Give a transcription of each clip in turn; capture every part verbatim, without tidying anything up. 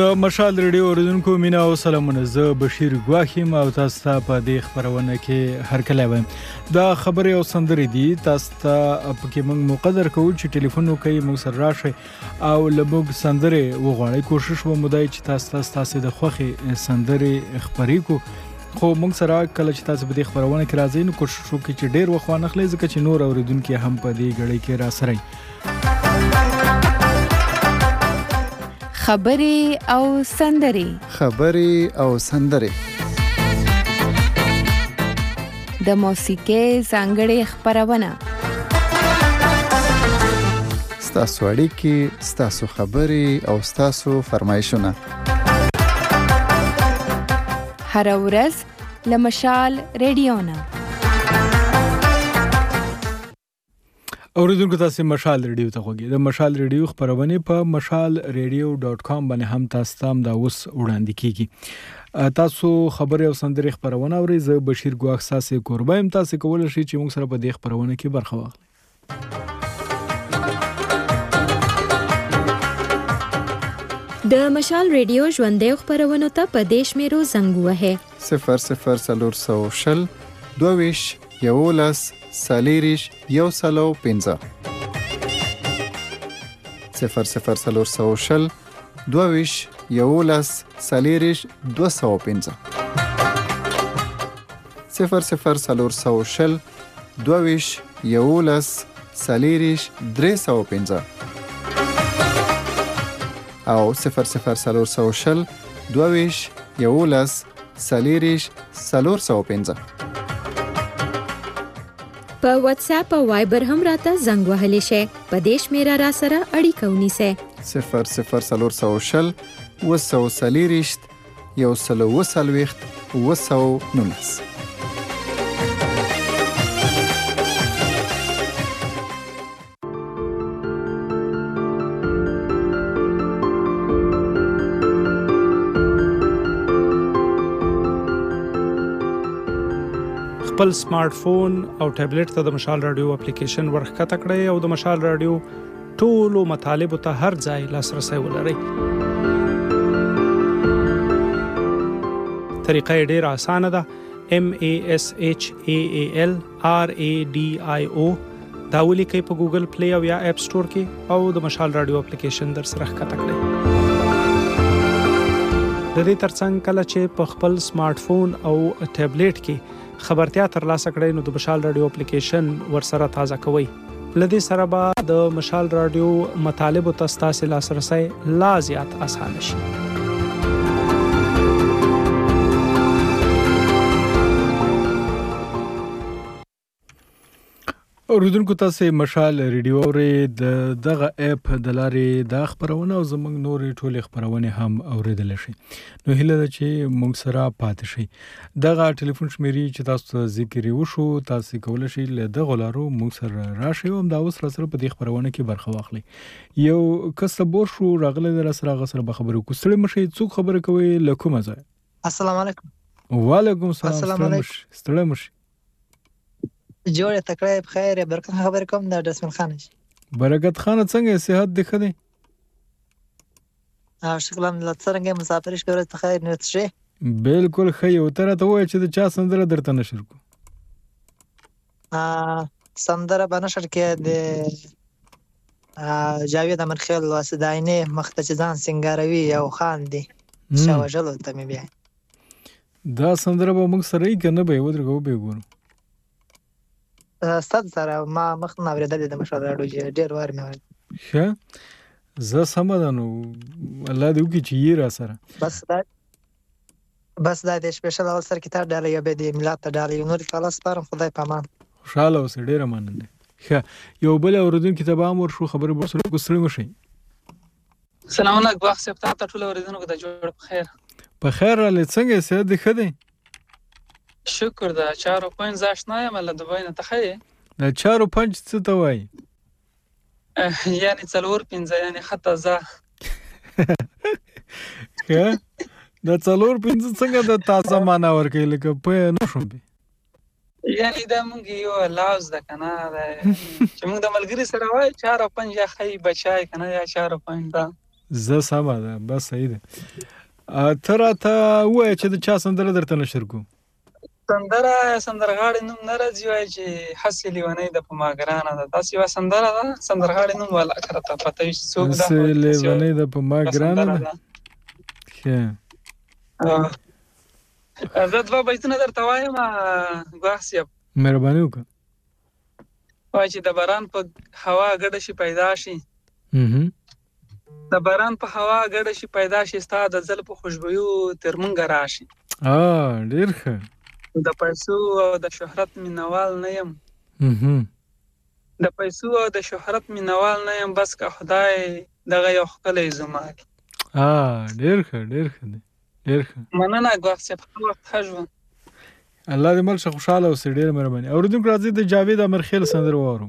د مشال ریډیو اوریدونکو مینا او سلامونه. زه بشیر ګواخیم او تاسو ته په دې خبرونه کې هر کله وایم دا خبرې او سندرې دي. تاسو ته پکې موږ مقدر کوو چې ټلیفون وکړئ، موږ سره راشئ او له موږ سندرې وغواړئ. کوشش به مو دی چې تاسو تاسو د خوښې سندرې خپرې کو، خو موږ سره کله چې تاسو په دې خبرونه کې راځئ نو کوشش وکړئ چې ډېر وخت وانه خلئ، ځکه چې نور اوریدونکو هم په دې غړي کې را سره خبرې او سندرې خبرې او سندرې د موسیقۍ ځانګړې خبرونه ستاسو اړیکې، ستاسو خبرې او ستاسو فرمایشونه هر ورځ له مشال ریډیو نه. اوریدونکو تاسو مشال ریډیو ته خوږی د مشال ریډیو خبرونه په مشال ریډیو ډاټ کام باندې هم تاسو ته دا اوس وړاندې کیږي. تاسو خبرې او سندرې خبرونه اورئ. زه بشیر ګواخ ساسي قربا يم. تاسو کولای شئ چې موږ سره په دې خبرونه کې برخه واخلئ. د مشال ریډیو ژوندې خبرونه ته په دیش میرو زنګ وهه صفر صفر سلور سو شل دویش یولس سالیریش یو سلو پنځه صفر صفر سلور سو شل دویش یولس سالیریش دو سو پنځه صفر صفر سلور سو شل دویش یولس سالیریش درې سو پنځه او صفر صفر سلور سو شل دویش یولس سالیریش سلور سو پنځه. په واتس اپ او وایبر هم راته زنګ وهلی شي. په دیش میرا را سره اړیکه ونیسه صفر صفر سلور سو شل وسو سالیریش یو سلو وسلويخت وسو نونس. خپل سمارټ فون او ټابلیټ ته د مشال رادیو اپلیکیشن ورښکته کړئ او د مشال رادیو ټولو مطالبو ته هر ځای لاسرسی ولرئ. طریقه یې ډېره اسانه ده. M A S H A A L R A D I O دا ولیکئ په ګوګل پلی او یا اپ سټور کې او د مشال رادیو اپلیکیشن در سره ښکته کړئ. د دې ترڅنګ کله چې په خپل سمارټ فون او ټابلیټ کې خبرتیا ترلاسه کړئ نو د مشال رادیو اپلیکیشن ورسره تازه کوئ. لدې سره به د مشال رادیو مطالبو ته ستاسو لاسرسی لا زیات اسانه شي. اوریدونکو تاسو مشال ریډیو اورئ. د دغه اپ د لارې د خبرونه او زموږ نورې ټولې خبرونه هم اوریدل شي. نو هیله ده چې موږ سره پاتې شئ. دغه ټلیفون شمیرې چې تاسو ذکر وشو تاسو کولای شئ له دغه لارو موږ سره راشئ او دا اوس سره په دې خبرونه کې برخه واخلئ. یو کسبور شو راغله در سره غسر به خبرو کوستړي مشي څوک خبره کوي لکوم ځای. السلام علیکم. وعلیکم السلام. السلام علیکم. ستړي مشي جوړه تکړه بخیر. برکت خبر کوم د دسمل خان. برکت خان څنګه صحت دی خدي؟ اه شکل هم لڅرنګ مسافر شکر ته خیر نه تشه. بالکل خیر. او تر ته وای چې د چا سندره درته نشر کو. اه سندره باندې شر کې د اه جاوید امرخیل واسداینه مختچزان سنگاروي او خان دی. شاوجلو ته مې بیا. دا سندره به موږ سره یې کنه به ودرګو به ګورو. استاد سره ما مخ نه ورېدل د مشال راډیو ډېر وار مې ورته. ښه زه سمدانو الله دې وکړي چې یې را سره. بس دا بس دا د سپیشل اول سر کتاب ډالې یا به د ملت ډالې نور تعالی سپارم. خدای پامان. خوشاله اوسې. ډېر مننه. ښه یو بل اوریدونکو ته به امر شو خبرې ورسره کوستړي مشي. سلام علیکم. وخت سپتا ته ټول اوریدونکو ته جوړ په خیر. په خیر را لڅنګ سه د خدي. شکر ده. چارو پنځ آشنا یم له دوبۍ نه ته خې. د چارو پنځ څه ته وای؟ یعنی څلور پنځه یعنی خطا ځه. ښه د څلور پنځه څنګه د تازه معنا ورکوي لکه په نه شوم به. یعنی دا مونږ یو لاوز ده کنه چې مونږ د ملګری سره وای چار او پنځه خی بچای کنه یا چار او پنځه دا زه سمه ده بس صحیح ده. ته راته ووایه چې د چا سندره درته نشر کړو. سندره سندرغاړي نوم نه راځي، وایي چې هسې لیونۍ ده په ما ګرانه ده. داسې یوه سندره ده، سندرغاړي نوم والا که راته پته وي چې څوک ده. هسې لیونۍ ده په ما ګرانه ده. ښه زه دوه بیتونه درته وایم ګواښ صاحب، مهرباني وکړه. وایي چې د باران په هوا ګډه شي پیدا شي، د باران په هوا ګډه شي پیدا شي، ستا د زلفو خوشبویو تر مونږه راشي. ډېر ښه. د پیسو او د شهرت مینوال نه یم، د پیسو او د شهرت مینوال نه یم، بس که خدای دغه یو ښکلی زما کړي. ډېر ښه ډېر ښه دی ډېر ښه. مننه ګواښ صاحب، ښه وخت ښه ژوند. الله دې مل شه، خوشحاله اوسې. ډېره مهرباني. اورېدونکو راځئ د جاوید امرخیل سندره واورو.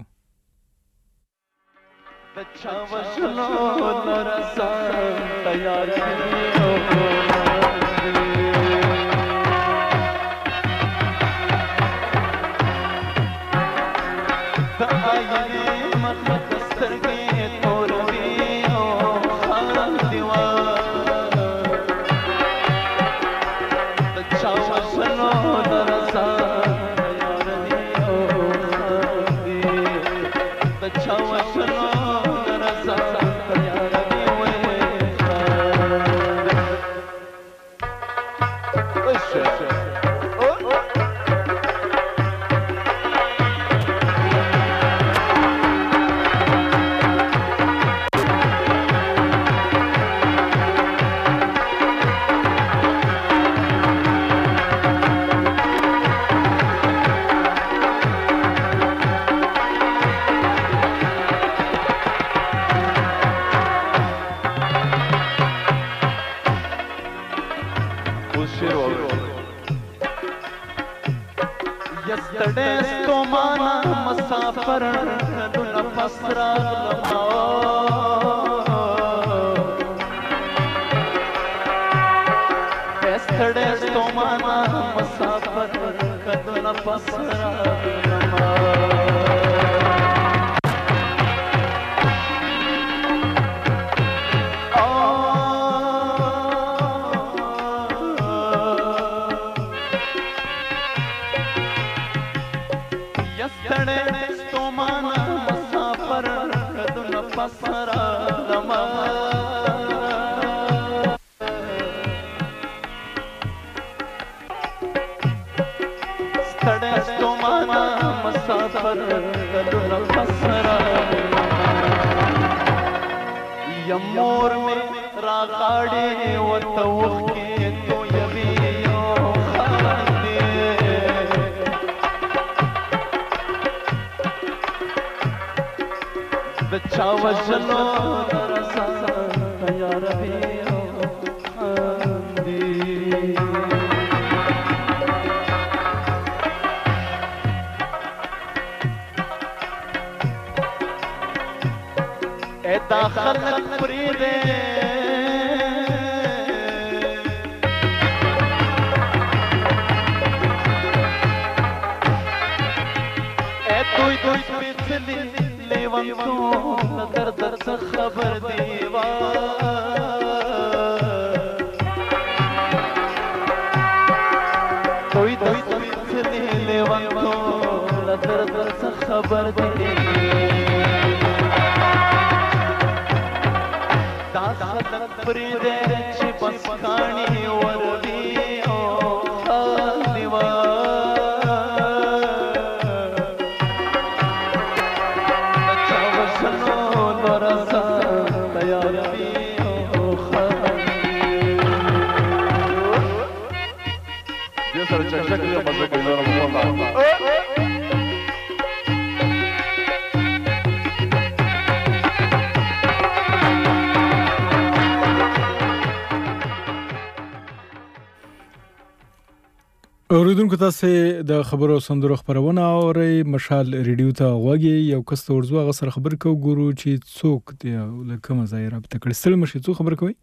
اوریدونکو تاسو د خبرو سندرو خبرونه اورئ. مشال ریډیو ته غوږی یو کس ته ورځو هغه سره خبر کو ګورو چې څوک دی لکه مزای رابطه کړي. ستل مشه څو خبر کوي؟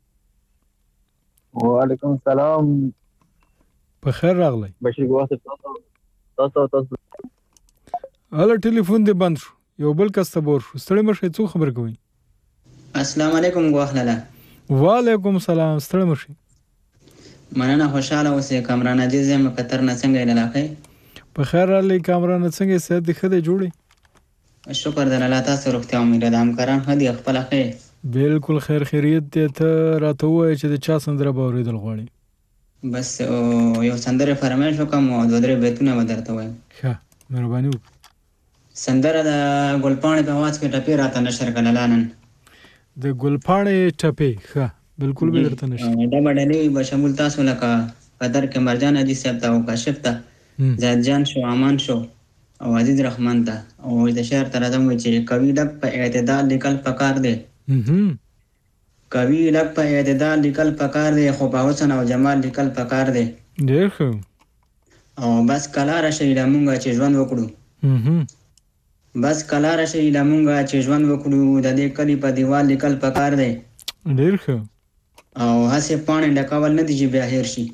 وعلیکم السلام، په خیر راغلی. بشیر ګواښ تاسو تاسو تاسو هله ټلیفون دی بند شو، یو بل کس ته بور شو. ستل مشه څو خبر کوي؟ السلام علیکم ګواخلاله. وعلیکم سلام. ستړي مشي. مننه، خوشاله اوسې. کامران عزیز یم قطر نه، څنګه یې علاقه؟ په خیر راغلی کامران. څنګه صحت دې ښه دی؟ جوړې؟ شکر د الله. تاسو روغتیا امید ده؟ همکاران ښه دي؟ خپله ښه یې؟ بالکل خیر خیریت دی. ته راته ووایه چې د چا سندره به اورېدل غواړې؟ بس یو سندرې فرمایش وکړم او دوه درې بیتونه به درته وایم. ښه، مهرباني وکړه. سندره د ګلپاڼې په اواز کې ټپې راته نشر کړه نن. د ګلپاڼې ټپې؟ ښه، بالکل به درته نشر. ډبه ډلې به شمول تاسو لکه قدر کې مرجان حاجي صاحب ته او کاشف ته، زید جان شو، امان شو او عزیز رحمان ته. او د شعر ته راځم چې کوي ډک په اعتدال لیکل پکار دی. کوي ډک په اعتدال لیکل پکار دی، خو په حسن او جمال لیکل پکار دی. ډېر ښه. او بس کله راشي له مونږه چې ژوند وکړو. بس کله راشي له مونږه چې ژوند وکړو، د دې کلي په دیوال لیکل پکار دی. ډېر ښه. او هسې پاڼې ډکول نه دي چې بیا هېر شي.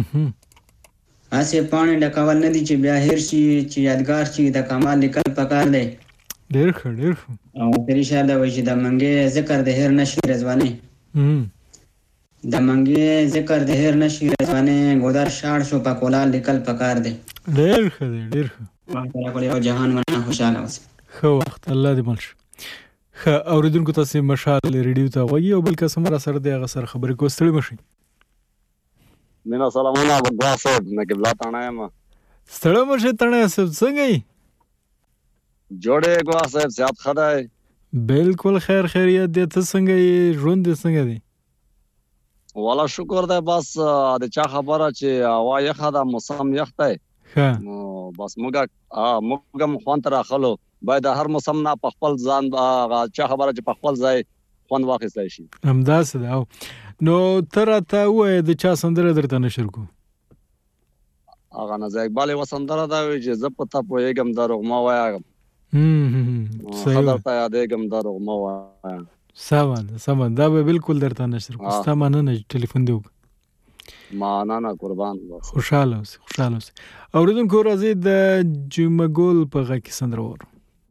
هسې پاڼې ډکول نه دي چې بیا هېر شي، چې یادګار شي د کمال لیکل پکار دی. ډېر ښه، ډېر ښه. او ترې شعر دا وایي چې د منګې ذکر د هېر نشي رضوانې، د منګې ذکر د هېر نشي رضوانې، ګودر شاړ شو په کولال لیکل پکار دی. ډېر ښه دی، ډېر ښه. او جهان مننه، خوشحاله اوسئ. ښه وخت، الله دې مل شي. ښه اورېدونکو، تاسې مشال ریډیو ته غوږ یو بل قسم را سره دی، هغه سره خبرې کوو. ستړي مشئ. مینا سلامونه ګوا صاحب، نه قبله تڼه یم. ستړی مشئ تڼی صاحب، څنګه یې؟ جوړې ګوا صاحب، صحت ښه دی؟ بالکل خیر خیریت دی. ته څنګه یې؟ ژوند دې څنګه دی؟ والا شکر دی. بس د چا خبره چې هوا یخه ده، موسم یخ دی. ښه. نو بس موږ موږ هم خوند ته راخلو. باید د هر موسم نه په خپل ځان چا خبره چې په خپل ځای خوند واخیستی شي. همداسې ده. نو ته راته ووایه د چا سندره درته نشر کړو؟ هغه نازیه اقبال یوه سندره ده وایي چې زه په تا پوهېږم دروغ مه وایه، ښه درته یادېږم دروغ مه وایه. سمه ده، سمه ده. دا به بالکل درته نشر کړو. ستا مننه چې ټلیفون دې وکړه. مننه قربان. خوشحاله اوسې، خوشحاله اوسې. اورېدونکو راځئ د جمعه ګل په غږ کې سندره واورو.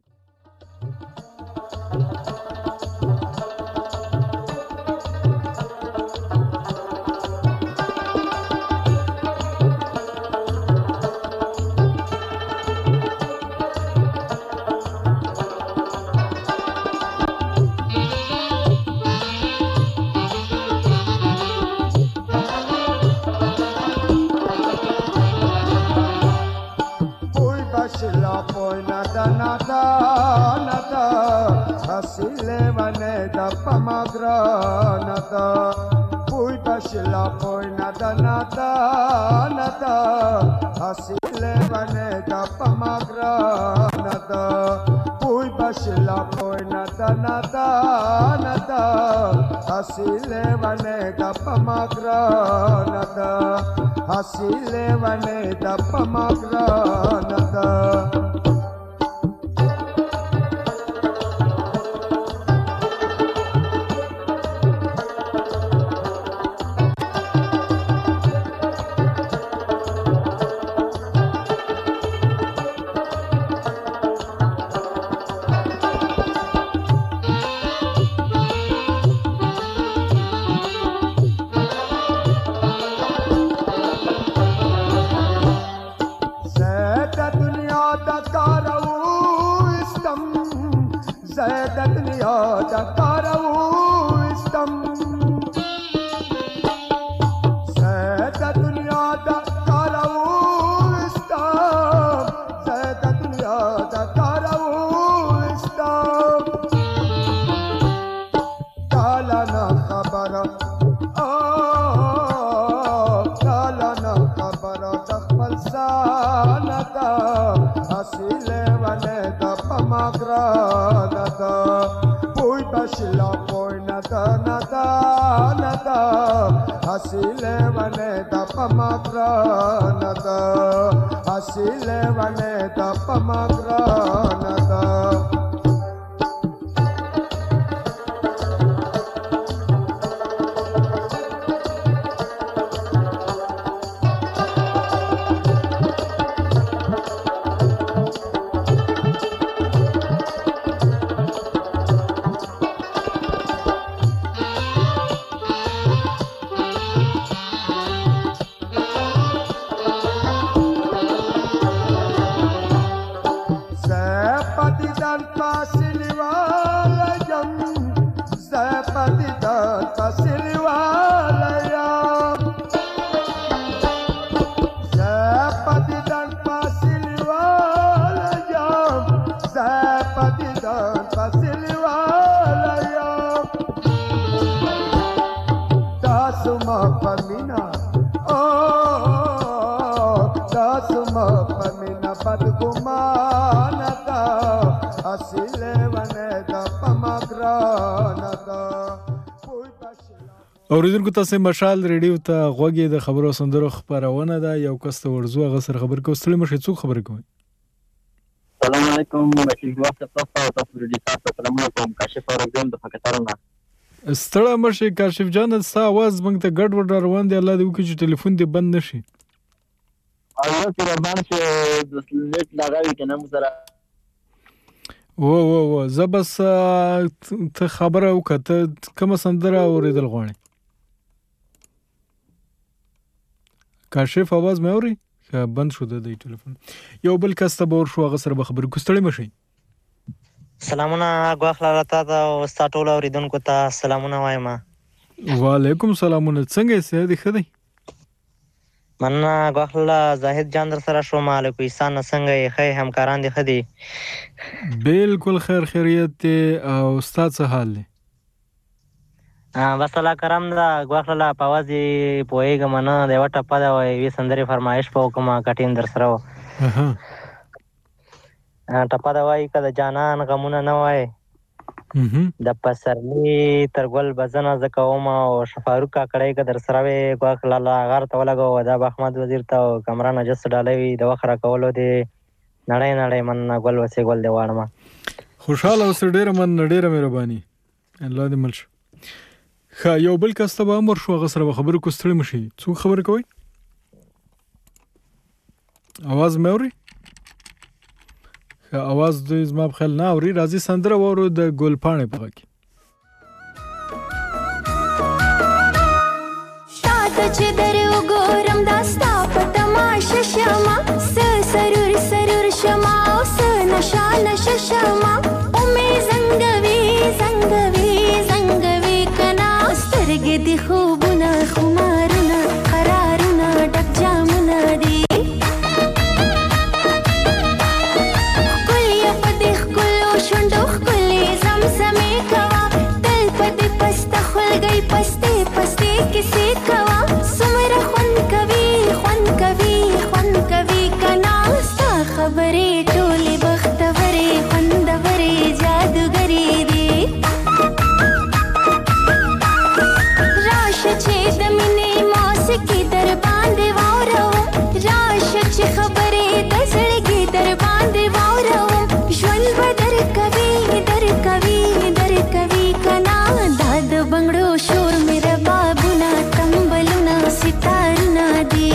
Asile vane da pamagrana Pui bashila poi nada nada nada Asile vane da pamagrana Pui bashila poi nada nada nada Asile vane da pamagrana Asile vane da pamagrana بدگمان دا اصیل ونه دا پمگران دا اوریدونکو تاسو مشال ریډیو ته غوږی د خبرو سندرو خبرونه ده. یو کس ته ورزو هغه سره خبر کوي. ستړي مشه څوک خبر کوي؟ السلام علیکم بشیر وخت تاسو تاسو ریډیو تاسو سلام علیکم کاشف اورګم د فکرونه. ستړي مشه کاشف جان ستا आवाज موږ ته ګډ وډ روان دی. الله دې وکړي چې ټلیفون دې بند نشي. الله چې باندې چې د سلیټ لګاوي کنه مو سره و و و زه بس ته خبره وکړه کوم سندره اوریدل غواړې؟ کاشف आवाज مې اوري که بند شو د ټلیفون. یو بل کس ته به ورشو هغه سره به خبرې کوو. ستړي مشئ. سلامونه ګواخله راته ته ستا ټول اوریدونکو ته سلامونه وایم. وعلیکم سلامونه. څنګه یې؟ دې ښه دی؟ مننه ګواخله. زاهد جان در سره شوم. علیکم احسان څنګه یې؟ ښه همکاران دې ښه دي؟ بالکل خیر خیریت دی. او ستا څه حال دی؟ بس الله کرم ده ګواخله. په اواز یې پوهېږم نه د یوه ټپه ده یوې سندرې فرمایش به وکړم که ټیم در سره و. ټپه ده وایي که د جانان غمونه نه وای د پسرلي تر ګل به زه نازه کوم او شفاروق کاکړی که در سره وې ګواخله الله غار ته ولګوه دا به احمد وزیر ته او کمران اجس ډالۍ وي د وخت راکولو دې نړۍ نړۍ مننه ګل وسې ګل دې واړمه. خوشحاله اوسې. ډېره مننه ډېره مهرباني. الله دې مل شه. ښه یو بل کس ته به هم ورشو هغه سره به خبرې کوو. ستړي مشئ. څوک خبرې کوئ؟ اواز مې اوري؟ ښه اواز دوی زما په خیال نه اوري. راځي سندره واورو د ګلپاڼې په غږ کې. شاته چې در وګورم دا ستا په تماشه شمه څه سرور سرور شمه او څه نشه نشه شمه ومې زنګوي زنګوي زنګوي کنا سترګې دې خوبونه خمارونه قرارونه ډک جامونه دي ښکلې په دې ښکلو شونډو ښکلې زمزمې کوه تل په دې پسته خولګۍ پستې پستې کیسې کوه څومره خوند کوي خوند کوي خوند کوي کنا ستا خبرې ټولې بختورې خوندورې جادوګرې دي راشه چې د مینې موسیقي در باندې واوروم راشه چې خبرې د زړګي در باندې واوروم ژوند به در کوي در کوي در کوي کنا دا د بنګړو شور مې ربابونه تمبلونه ستارونه دي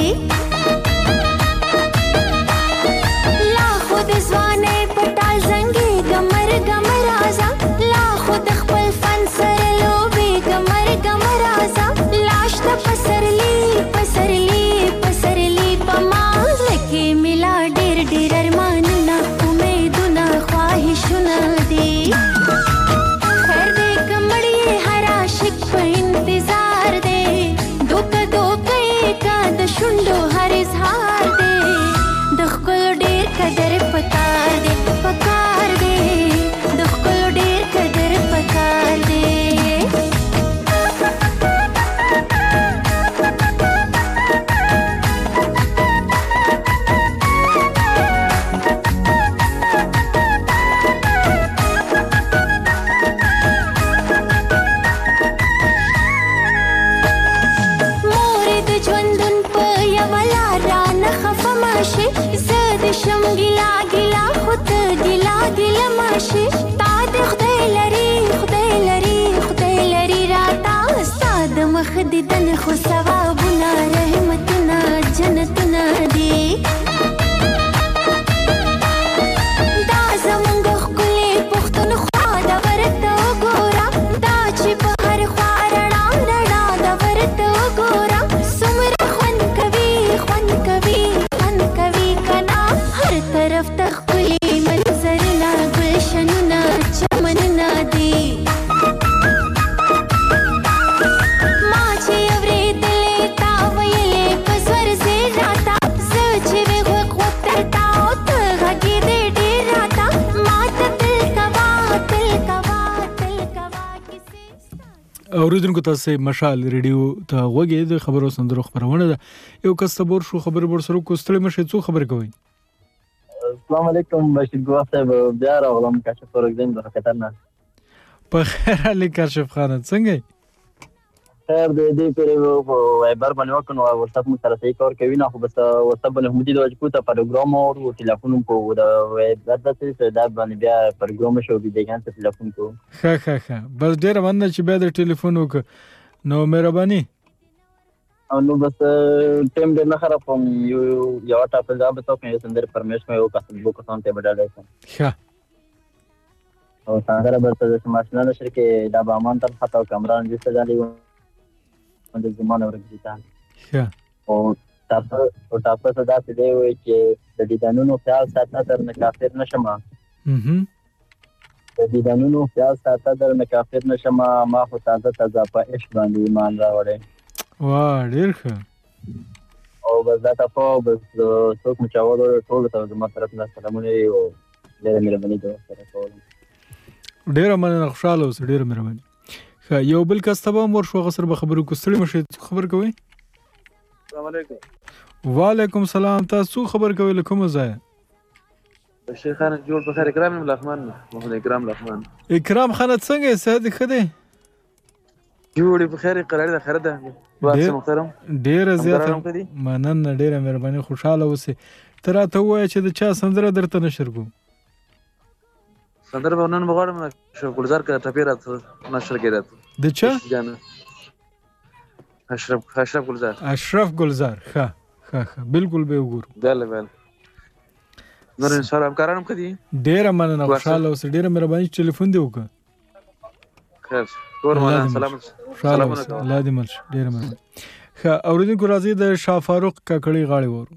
لا خود ځوانۍ په ټال زنګې ګمر ګمر رازه لا خود خپل فن سره لوبې ګمر ګمر رازه لاش ته پسرلی پسرلی پسرلی په ما لکې ملا ډېر ډېر ارمانونه امیدونه خواهشونه دي خیر دې کمړې هر عاشق په انتظار دی دوکه دوکه یې کا د شونډو هر اظهار دی د ښکلو ډېر قدر پکار دی پکار دی د ښکلو ډېر قدر پکار دی مورې د ژوندون په یوه لار رانه خفه ماشې زه د شم ګیلا ګیلا خو ته ګیلا ګیله ماشې تا د خدای لري خدای لري خدای لري راته ستا د مخ دیدن خو ثوابونه رحمتونه جنتونه دي دا زمونږ ښکلې پښتونخوا ده ورته وګوره دا چې په هر خوا رڼا رڼا ده ورته وګوره څومره خوند کوي خوند کوي خوند کوي کنا هر طرف ته ښکلي منظرونه ګلشنونه چمنونه دي ما چې اورېدلې تا ویلې په زور زیر راته زه چې وې غوږ غوږ درته او ته غږېدې ډېر راته ما ته تل کوه تل کوه تل کوه کیسې اوریدونکو تاسو مشال ریډیو ته غوږی د خبرو سندرو خبرونه ده. یو کس ته ورشو خبرې ورسره کو. ستړي مشه. څوک خبرې کوي؟ السلام علیکم بشیر ګواه صاحب بیا راغلم کاشف پروګرام د خطر نه په خیر علي کاشف خان څنګه خیر دې دې پر وایبر باندې وکنو او واتساپ مو سره صحیح کار کوي نه خو بس واتساپ باندې هم دې د وجکو ته پروګرام او ټلیفون کو د وایبر د څه د باندې بیا پروګرام شو بي دګان ته ټلیفون کو ښه ښه ښه بس ډیر باندې چې بیا د ټلیفون وک نو مهرباني او نو بس ټیم دې نه خراب کوم یو یو ټاپ دا به تاسو یې سندر پرمیش مې یو کس بوک سان ته بدل شم ښه او څنګه راځي چې ماشنا نشر کې دا بامان تر خطا کمران دې سجالي و د زمانه ورګیتا ښه او تاسو او تاسو ته دا څه دی وای چې د دې دانونو خیال ساتنه تر نه کافر نشم هم د دې دانونو خیال ساتنه تر نه کافر نشم ما خو تازه تازه په عشق باندې ایمان راوړې واه ډیر ښه او بس دا تاسو بس څوک مچاوو ټول ته زما طرف نه سلامونه او ډېر مهرباني کوم سره کوم ډیر مننه خوشاله اوسه ډیر مهرباني ښه یو بل کس ته به مور شو غسر به خبرو کو ستړي مشه خبر کوي السلام علیکم وعلیکم السلام تاسو خبر کوي له کوم ځای بشیر خان جوړ په خیر اکرام الرحمن محمد اکرام الرحمن اکرام خان څنګه ساده خده جوړ په خیر قرار ده خره ده واسه محترم ډیر زیات مننه ډیر مهرباني خوشاله اوسه تر ته وای چې د چا سندره درته نشر کو سندره به نن بغواړم شو ګلزار کا ټپیرات نشر کېدات د چا جان اشرف اشرف ګلزار اشرف ګلزار ښه ښه ښه بالکل به وګورو بله بله نور ان شاء الله همکارانم کړي ډیر مننه خوشاله اوسه ډیر مهرباني ټلیفون دی وکړه خیر کور مولا سلامت سلام الله دې مل ډیر مننه ښه اوریدونکو راځي د شاه فاروق کاکړي غاړي ورو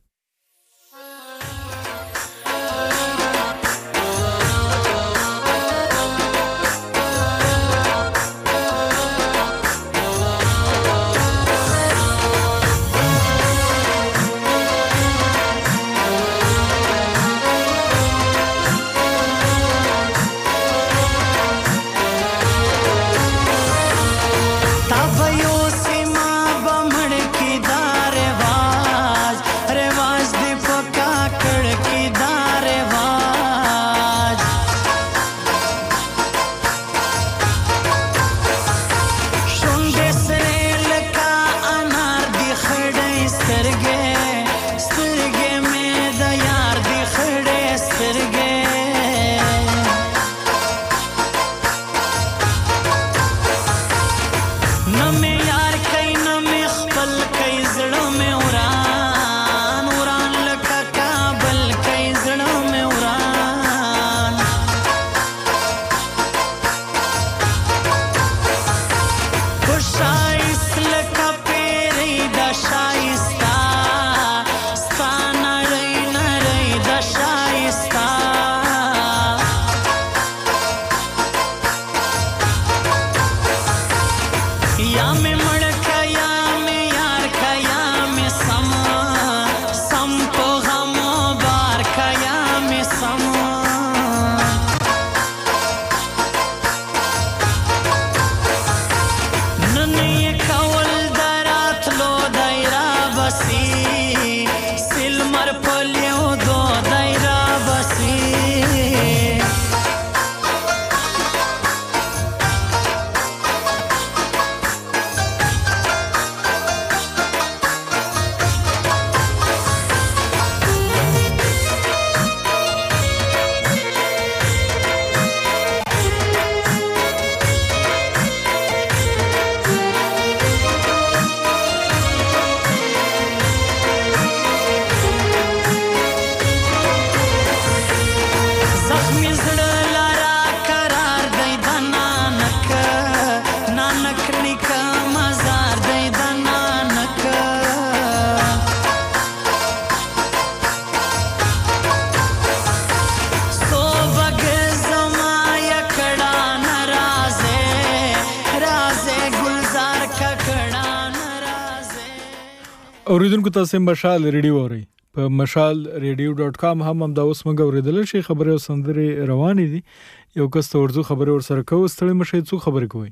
اوریدونکو تاسو مشال ریډیو اورئ په مشال ریډیو ډاٹ کام هم هم دا اوس موږ اوریدل شي خبره او سندري روانې دي یو کس ته ورځو خبره ور سره کوو ستړي مشه څو خبره کوي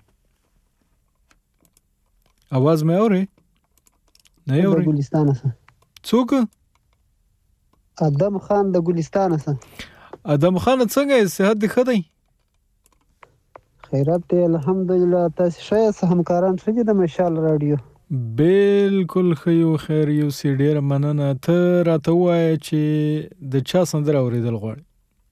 आवाज مې اوري نه اوري ګلستان څه څوک ادم خان د ګلستان څخه. ادم خان څنګه صحت دې ښه دی؟ خیرات دی الحمدلله. تاسو ښه همکاران ښه دي د مشال راډیو؟ بالکل ښه یو، خیر یو سي، ډېره مننه. ته راته ووایه چې د چا سندره اورېدل غواړې؟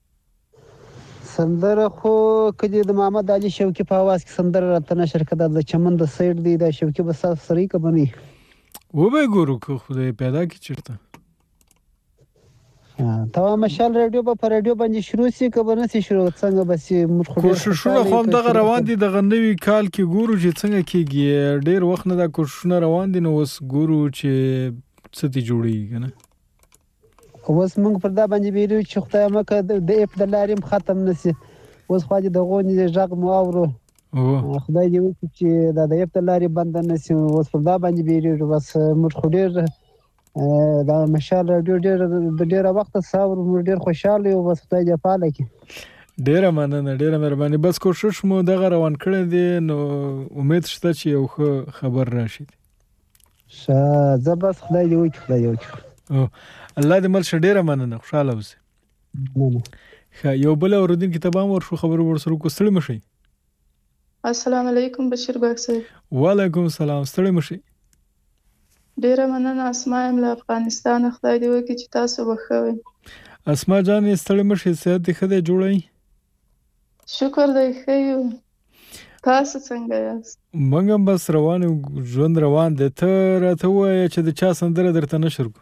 سندره خو که دې د محمد علي شوقي په اواز کې سندره راته نشر کړه، دا د چمن د سایډ دی، دا شوقي به ستاسو سره یې که به نه وي؟ وبه ګورو که خدای پیدا کړي چېرته. ته مشال راډیو به په راډیو باندې شروع سي که به نه سي شروع؟ څنګه به سي؟ موږ خو کوششونه خو همدغه روان دي، دغه نوي کال کې ګورو چې څنګه کېږي. ډېر وخت نه دا کوششونه روان دي، نو اوس ګورو چې څه دې جوړېږي که نه. اوس موږ پر دا باندې بیرو چې خدای مکه د اپ د لارې هم ختم نه سي. اوس خو دې د غونې غږ مو اورو، خدای دې وکړي چې دا د اپ د لارې بنده نه سي. اوس پر دا باندې بیرو. بس موږ خو ډېر دا مشال راډیو ډېر د ډېره وخته ساور، موږ ډېر خوشحاله یو. بس خدای دې پاله کړي. ډېره مننه، ډېره مهرباني. بس کوشش مو دغه روان کړی دی، نو امید شته چې یو ښه خبر راشي. ښه زه بس خدای دې وکړي، خدای دې وکړي. الله دې مل شه. ډېره مننه، خوشحاله اوسې. ښه یو بل اورېدونکي ته به هم ورشو، خبرې ورسره وکړو. ستړي مه شئ. السلام علیکم بشیر ګواښ صاحب. وعلیکم السلام، ستړي مه شئ. ډېره مننه، اسما یم له افغانستانه. خدای دې وکړي چې تاسو به ښه وئ. اسما جانې ستړي مه شئ، صحت دې ښه دی؟ جوړه یې؟ شکر دی ښه یو. تاسو څنګه یاست؟ موږ هم بس روان یو، ژوند روان دی. ته راته ووایه چې د چا سندره درته نشر کړو؟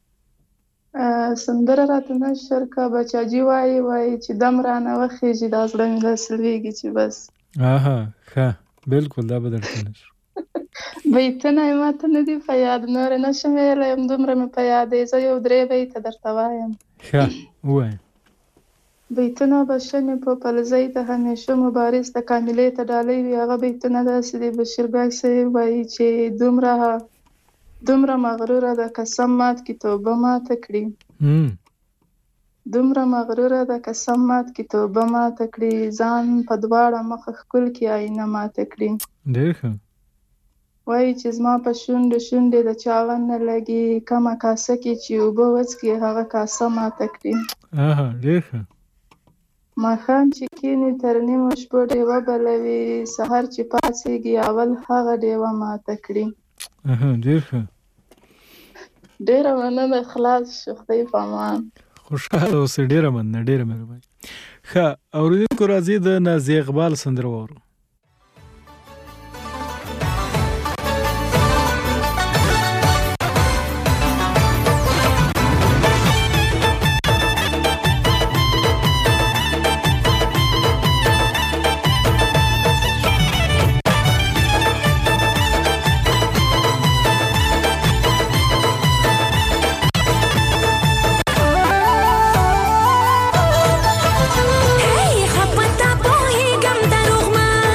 سندره راته نشر کړه. بچاجي وایي وایي چې دم رانه وخېږي، دا زړه مې داسې لوېږي چې بس. اها ښه، بالکل دا به درته نشر. بیتونه یې ماته نه دي په یاد، نور یې نشم ویلی، همدومره مې په یاد دی. زه یو درې بیته درته وایم. ښه ووایه. بیتونه بښنې په پلزۍ د همیشه مبارز د کاملې ته ډالۍ وي. هغه بیتونه داسې دي. بشیر ګواښ صاحب وایي چې دومره دومره مغروره ده قسم مات کې توبه ماته کړي، دومره مغروره ده قسم مات کې توبه ماته کړي، ځان په دواړه مخه ښکل کې آینه ماته کړي. ډېر ښه. وایي چې زما په شونډو شونډې د چا ونه لګي، کمه کاسه کې چې اوبه وڅکي هغه کاسه ماته کړي. اها ډېر ښه. ماښام چې کښېني تر نیمو شپو ډېوه بلوي، سهار چې پاڅېږي اول هغه ډېوه ماته کړي. اها ډېر ښه. ډېره مننه، خلاص شو. خدای په امان. خوشحاله اوسئ. ډېره مننه، ډېره مهرباني. ښه اورېدونکو راځي د نازیه اقبال سندره واورو. Hey, خپتا په هیګم دروغ ما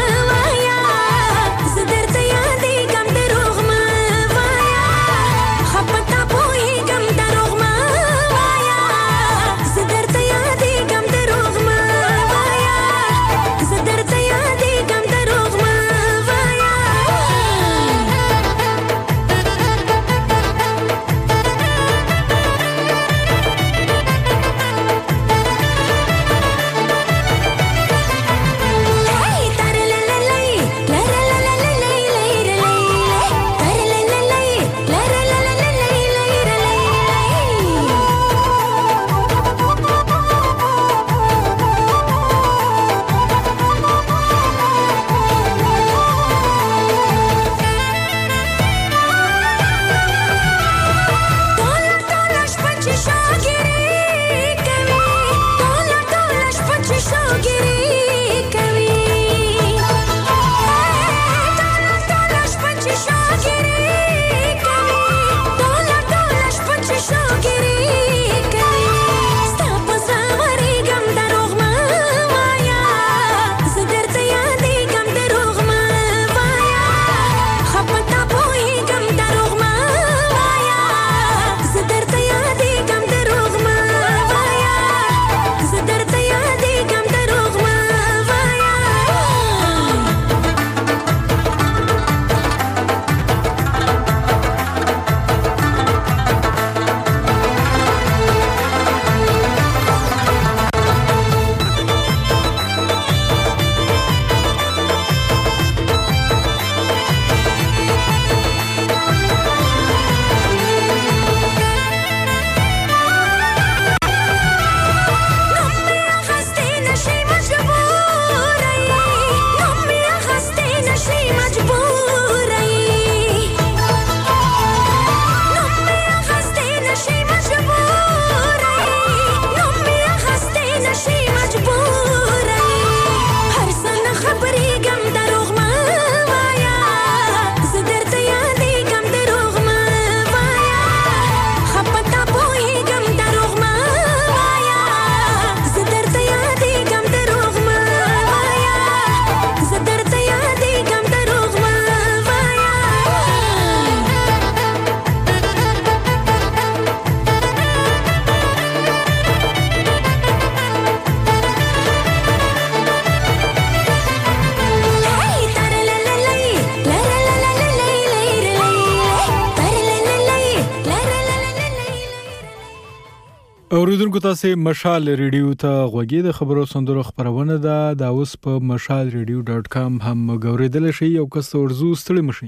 اوریدونکو تاسو مشال ریډیو ته غوږی د خبرو سندرو خبرونه ده دا اوس په مشال ریډیو ډاټ کام هم غوړیدل شي او کس ورزو ستړي مشي.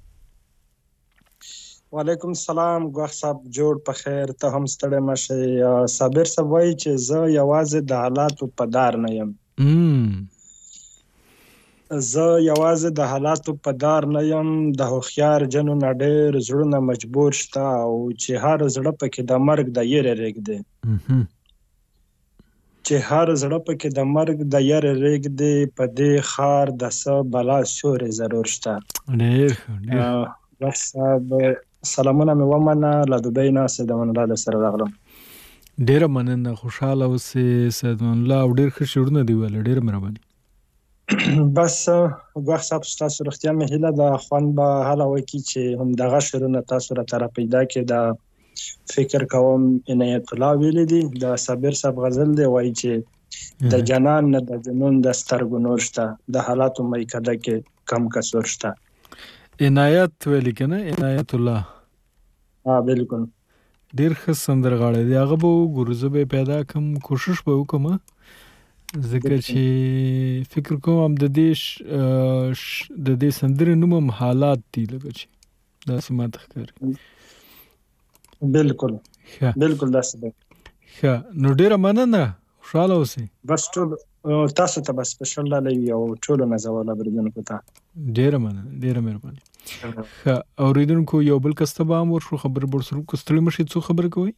وعلیکم السلام ګوښ صاحب جوړ په خیر ته هم ستړي مشي. صابر صاحب وایي چې زه یوازې د حالاتو په دار نه یم. زه یوازې د حالاتو په دار نه یم، د هوښیار جنو نه ډېر زړونه مجبور شته او چې هر زړه پکې د مرګ د یېرې رېږدي چې هر زړه پکې د مرګ د یېرې رېږدي په دې ښار د څه بلا سیورې ضرور شته. ډېر ښه. ګوښ صاحب سلامونه مې ومنه، له دوبۍ نه سید امان الله سره راغلم. ډېره مننه، خوشحاله اوسې سید امان الله، او ډېر ښه شعرونه دي ویل، ډېره مهرباني. بس ګوښ صاحب ستاسو روغتیا مې هیله ده، خوند به هله وکړي چې همدغه شعرونه تاسو راته را پیدا کړي. د فکر کوم عنایت الله ویلي دي، د صابر صاحب غزل دی، وایي چې د جنان نه د جنون د سترګو نور شته، د حالاتو میکده کې کم کسور شته. عنایت ویلي که نه، عنایت الله. ها بالکل. ډېر ښه سندرغاړی دی، هغه به وګورو، زه به پیدا کړم، کوشش به وکړم، ځکه چې فکر کوم هم د دې د دې سندرې نوم هم حالات دي، لکه چې داسې ماته ښکاري. بالکل بالکل داسې دی. ښه، نو ډېره مننه، خوشحاله اوسئ. بس ټول تاسو ته به سپیشل ډالۍ وي او ټولو نازول اورېدونکو ته ډېره مننه، ډېره مهرباني. ښه، اورېدونکو یو بل کس ته به هم ورشو، خبرې به ورسره وکړو. ستړي مشئ، څو خبرې کوئ؟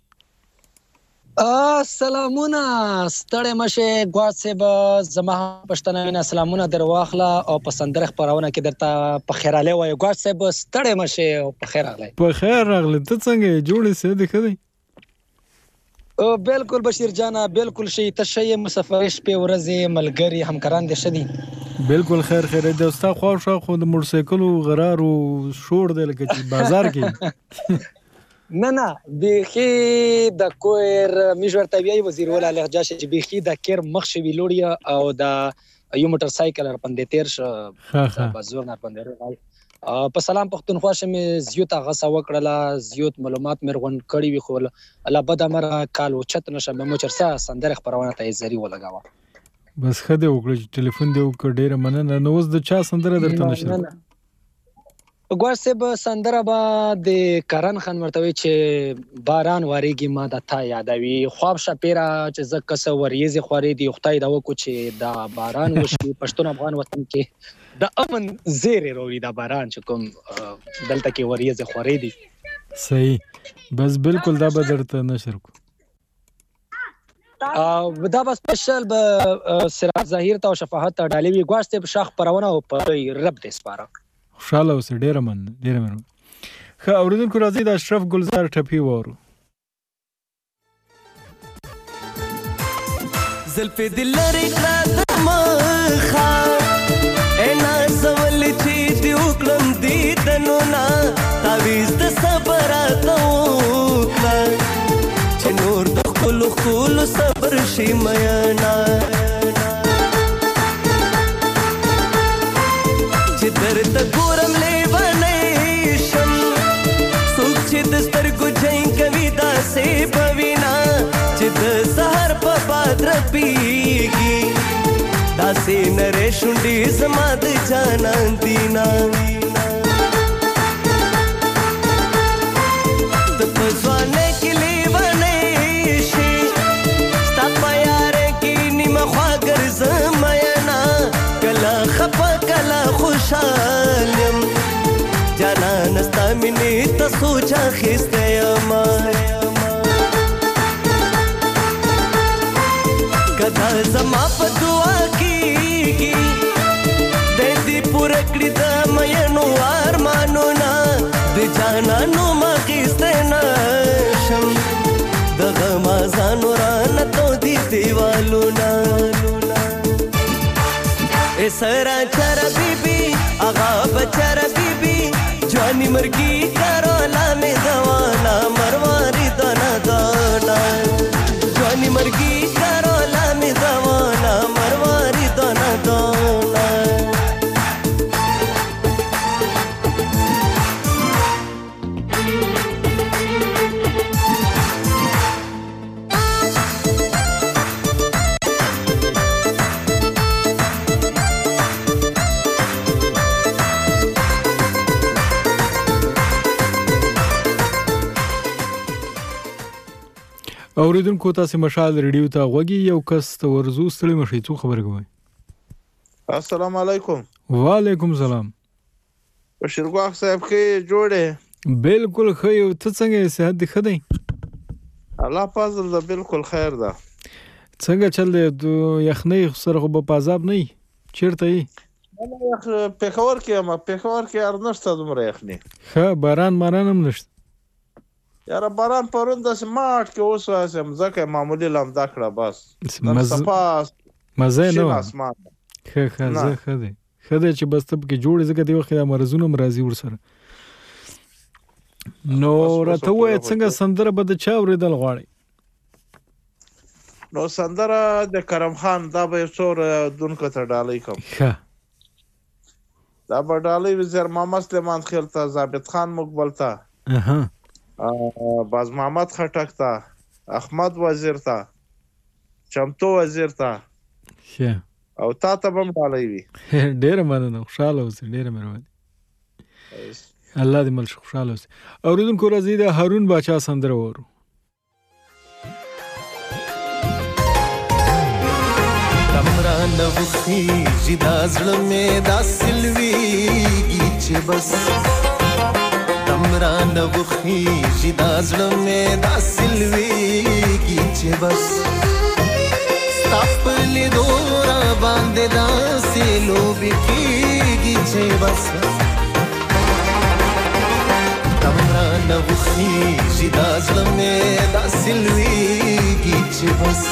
سلامونه، ستړی مشئ ګواډ صاحب، زما پښتنه وینه سلامونه در واخله او په سندره خپرونه کې درته په خیر راغلی وایو. ګواډ صاحب ستړی مشئ او په خیر راغلی. په خیر راغلی. ته څنګه یې؟ جوړ یې؟ څه دی؟ ښه دی؟ بالکل بشیر جانه، بالکل ښه یې. ته ښه یې؟ مسافرۍ شپې ورځې ملګري همکاران دې ښه دي؟ بالکل خیر خیر دی. ستا خواوشا خو د موټرسایکلو غرارو شور دی لکه چې بازار کې. نه نه، بیخي د کویر میږ ورته وایي وزیروالا لهجه چې بیخي د کیر مخ شوي لوړی او د یو موټر سایکل رپندې تیر شه بازور نه رپندې راغی. په سلام پښتونخوا شمې زیوت غسه وکړله، زیوت معلومات مې غونډ کړي وي، خو الله بده مره کال اوچت نشه مې مو چرسه سندره خپرونه ته یې زری ولګاوه. بس ښه دی وکړه چې ټلیفون دې وکړ، ډېره مننه. نو اوس د چا سندره درته نشر؟ ګواډ صاحب سندره به د کرن خان ورته وایي چې باران واریږي ما د تا یادوي، خواب شپیره چې زه کسه وریځې خورې دي، خدای دا وکړو چې دا باران وشي. پښتون افغان وطن کې د امن زیری راوړي دا باران چې کوم دلته کې وریځې خورې دي. صحیح، بس بالکل دا به درته نشر کړو. دا به سپیشل به سراج ظاهر ته او شفاعت ته ډالۍ وي. ګواډ صاحب شاخ خپرونه او په رب دې سپاره. خوشحاله اوسئ، ډېره مننه، ډېره مننه. ښه اورېدونکو راځئ د اشرف ګلزار ټپي واورو. زلفې دې لرې کړه د مخه، ای نازول چې دې وکړم دیدنونه، تعویض د صبر راته وکړه چې نور د ښکلو ښکلو صبر شي میینه، چې درته ګورم لیونی شم، څوک چې د سترګو جنګ کوي داسې به وینا، چې د سهار په باد رپېږي داسې نرۍ شونډې زما د جانان دینا، ته په ځوانۍ کې لیونی شي، ستا په یارۍ کې نیمه خوا ګرځم میینه، کله خفه کله خوشحال یم، جانانه ستا مینې ته سوچ اخیستی یمه، که دا زما په دعا کېږي دی دې پوره کړي د مینو ارمانونه، د جانانو اخیستی نه شم، د غم اذانو رانه تودي دیوالونه، سرا چرا بیبی آغا بچرا بیبی جوانی مرگی کرولا میں دوانا مرواری دانا دانا، جوانی مرگی کرولا میں دوانا مرواری دانا دانا. اوریدونکو تاسو مشال ریډیو ته غوږی یو کس ته ورزو ستړي مشي څو خبر کوي. السلام علیکم. وعلیکم السلام. بشیر ګواخ صاحب کې جوړه بالکل خو یو ته څنګه صحت دی خدای الله فضل ده بالکل خیر ده. څنګه چل دی یخنی سره په پازاب نه چیرته یې نه پېښور کې ما پېښور کې ارنشته دومره یخنی ښه باران ماران هم نشته یاره باران پرون داسې ماټ کې اوس واسم ځکه معمولی لمدا کړه بس نن صفا مزه نه و ښه ښه زه ښه دی ښه دی چې بس ته پکې جوړې ځکه دی وخت دا مرضونه هم راځي ورسره. نو راته ووایه څنګه سندره به د چا اورېدل غواړئ؟ نو سندره د کرم خان دا به یو څو اورېدونکو ته ډالۍ کوم. ښه دا به ډالۍ وي زیر محمد سلیمان خیل ته، ثابت خان مقبل ته، باز محمد خټک ته، احمد وزیر ته، چمتو وزیر ته او تا ته به هم ډالۍ وي. ډېره مننه، خوشحاله اوسئ، ډېره مهرباني. الله دې مل شي، خوشحاله اوسئ. اورېدونکو راځئ د هارون باچا سندره واورو. کمران وخیږي دا زړه مې داسې لویږي چې بس کمران وخیږي دا زړه مې داسې لویږي چې بس ستا په لیدو را باندې داسې لوبې کېږي چې بس کمران وخیږي دا زړه مې داسې لویږي چې بس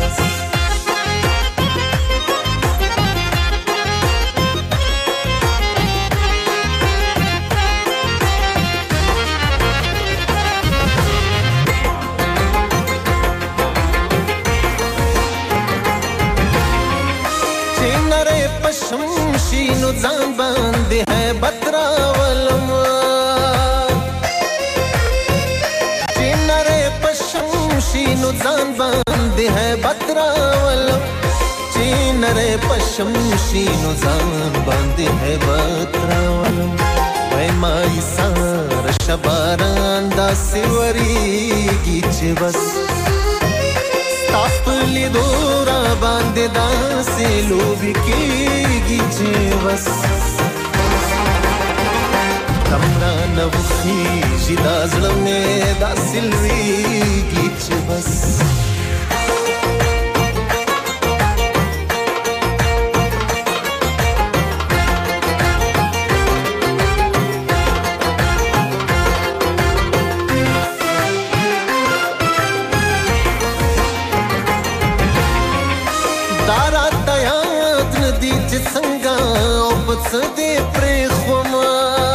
شمشینو ځان باندې ہے بتراولم چې نره پشمشینو ځان باندې ہے بتراولم چې نره پشمشینو ځان باندې ہے بتراولم وای مای سار شباران دا سیوریږي چې بس تاپلی دورا باندې داسې لوبې کېږي چې بس کمران وخیږي دا زړه مې داسې لویږي چې بس څه دې پرېښومه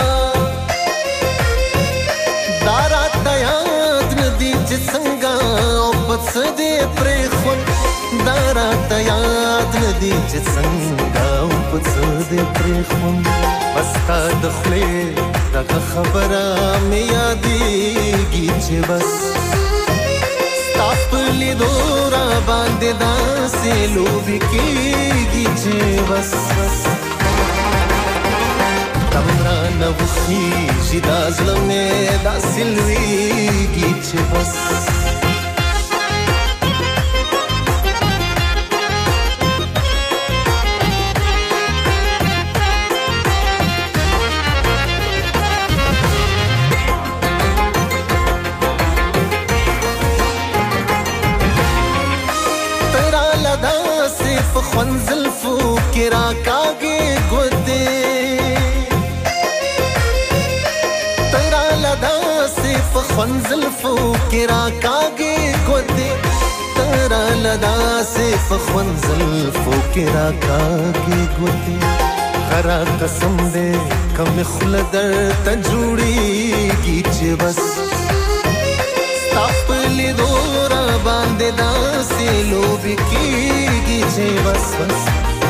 دا راته یاد نه دي چې څنګه او په څه دې پرېښوم دا راته یاد نه دي چې څنګه او په څه دې پرېښوم بس ستا د خولې دغه خبره مې یادېږي چې بس ستا په لیدو را باندې داسې لوبې کېږي چې بس بس کمران وخیږي دا زړه مې داسې لویږي چې بس تراله داسې په خوند زلفو کې راکاږي ګوتې په خوند زلفو کې راکاږي ګوتې ترا لداسې په خوند زلفو کې راکاږي ګوتې خرا قسم دې کمې خوله درته جوړېږي چې بس ستا په لیدو را باندې داسې لوبې کېږي چې بس بس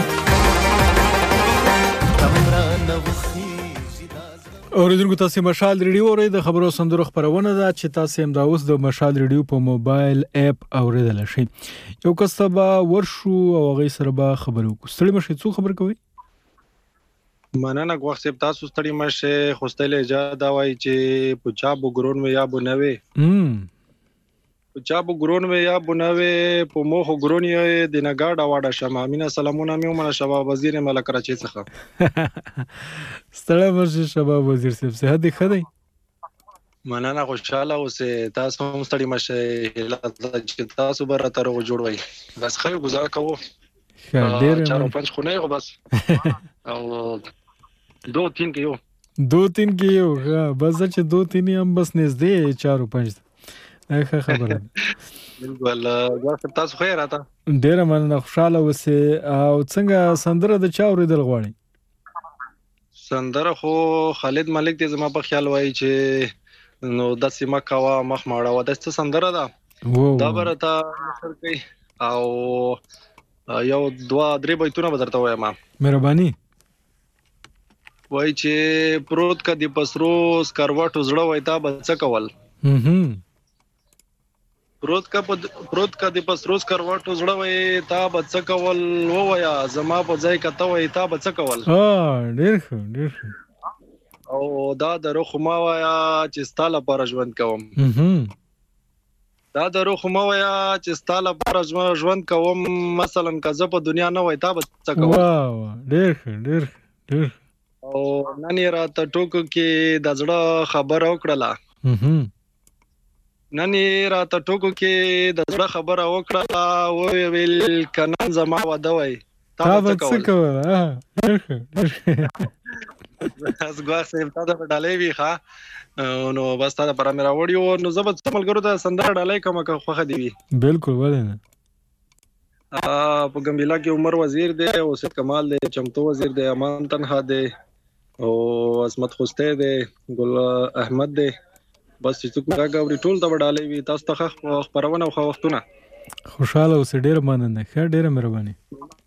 کمران وخیږي. اوریدونکو تاسو مشال ریډیو اورئ د خبرو سندرو خبرونه ده چې تاسو هم دا اوس د مشال ریډیو په موبایل اپ اوریدل شئ. یو کس ته به ورشو او هغه سره به خبرو وکړو. ستړي مشئ، څو خبر کوي؟ مننه ګوښ صاحب، تاسو ستړي مشئ. خو ستل اجازه دا وایي چې په چا بو ګرون مې یا بو نوې چا بو ګرون وې یا بنوي په موخو ګرون یې د نګاډه واډه شمه مینا سلامونه مې ومنه شباب وزیر ملک کراچي څخه ستړی مشه شباب وزیر صاحب صحت دې ښه دی؟ مننه خوشاله اوسې تاسو هم ستړي مشه چې تاسو به راته روغ جوړ وئ بس ښه ګزاره کوو ډېر چار او پنځ خو نه یو بس او دو تین کې یو دو تین کې یو ښه بس چې دو تین هم بس نږدې چار او پنځ ښه خبره بالکل ګواه تاسو ښه راته ډېره مننه خوشحاله اوسې او څنګه سندره د چا اورېدل غواړئ؟ سندره خو خالد ملک دی زما په خیال وایي چې نو داسې مه کوه مخ مه اړوه داسې څه سندره ده دا به راته نشر کوي او یو دوه درې بیتونه به درته وایم مهرباني وایي چې پروت که د پسرو سکروټو زړه وای تا به څه کول پروت کا پروت کا د پسروس کروټو زړه وای تا به څه کول ووایا زما په ځای کته وای تا به څه کول ها ډېر ښه ډېر ښه او دا د روح ما وایا چې ستا لپاره ژوند کوم دا د روح ما وایا چې ستا لپاره ژوند کوم مثلا که زه په دنیا نه وای تا به څه کوم واه ډېر ښه ډېر ډېر او نن یې راته ټوکو کې د زړه خبره وکړله نن یې راته ټوکو کې د زړه خبره وکړه ویې ویل که نن زما واده وای تا به څه کول ډېر ښه ډېر ښه بس ګواښ صاحب تا ته به ډالۍ وي ښه نو بس تا دپاره مې راوړي وو نو زه به څه ملګرو ته سندره ډالۍ کومه که خوښه دې وي بلکل ولې نه په ګمبیلا کې عمر وزیر دی او سید کمال دی چمتو وزیر دی امان تنها دی او عصمت خوستی دی ګل احمد دی بس چې څوک مې راګاوري ټول ته به ډالۍ وي تاسو ته ښه خپرونه او ښه وختونه خوشحاله اوسئ ډېره مننه ښه ډېره مهرباني